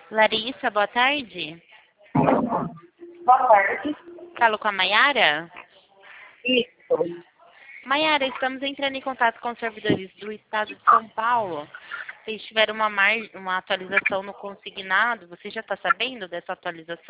Larissa, boa tarde. Boa tarde. Falo com a Maiara? Isso. Maiara, estamos entrando em contato com os servidores do Estado de São Paulo. Vocês tiveram uma atualização no consignado. Você já está sabendo dessa atualização?